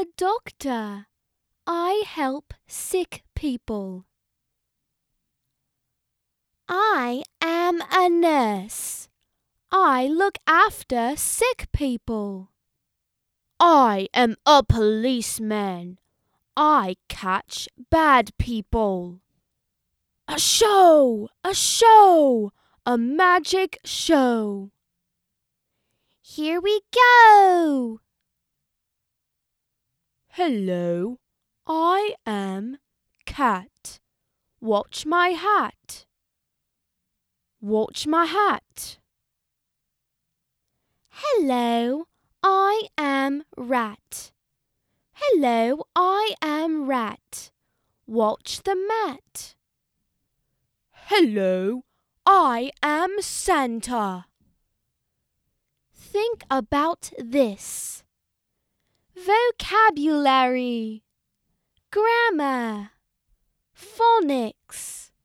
a doctor. I help sick people. I am a nurse. I look after sick people. I am a policeman. I catch bad people. A show! A show! A magic show! Here we go! Hello, I am Cat. Watch my hat. Watch my hat. Hello, I am Rat. Hello, I am Rat. Watch the mat. Hello, I am Santa. Think about this. Vocabulary, grammar, phonics.